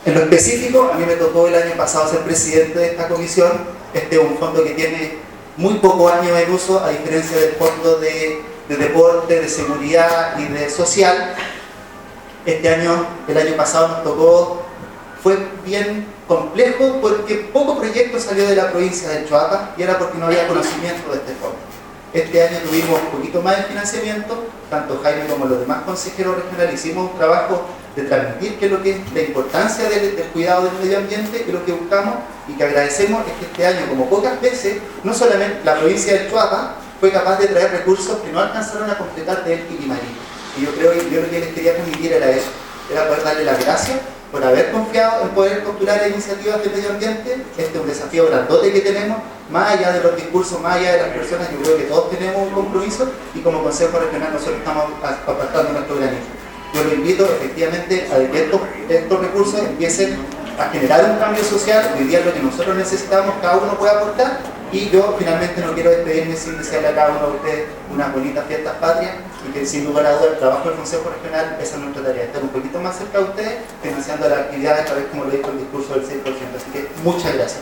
En lo específico, a mí me tocó el año pasado ser presidente de esta comisión. Este es un fondo que tiene muy pocos años en uso, a diferencia del fondo de deporte, de seguridad y de social. El año pasado nos tocó, fue bien complejo porque poco proyecto salió de la provincia de Choapa y era porque no había conocimiento de este fondo. Este año tuvimos un poquito más de financiamiento, tanto Jaime como los demás consejeros regionales hicimos un trabajo de transmitir qué es lo que es la importancia del cuidado del medio ambiente y lo que buscamos y que agradecemos es que este año, como pocas veces, no solamente la provincia de Choapa fue capaz de traer recursos que no alcanzaron a completar de El Quilimarí. Y yo lo que les quería transmitir era eso, era poder darle las gracias por haber confiado en poder postular iniciativas de medio ambiente. Este es un desafío grandote que tenemos, más allá de los discursos, más allá de las personas. Yo creo que todos tenemos un compromiso y como Consejo Regional nosotros estamos apartando nuestro granito. Yo lo invito efectivamente a que estos recursos empiecen a generar un cambio social. Hoy día es lo que nosotros necesitamos, cada uno puede aportar. Y yo finalmente no quiero despedirme sin desearle a cada uno de ustedes unas bonitas fiestas patrias y que sin lugar a dudas el trabajo del Consejo Regional, esa es nuestra tarea, estar un poquito más cerca de ustedes, financiando las actividades, tal vez como lo dijo el discurso del 6%. Así que muchas gracias.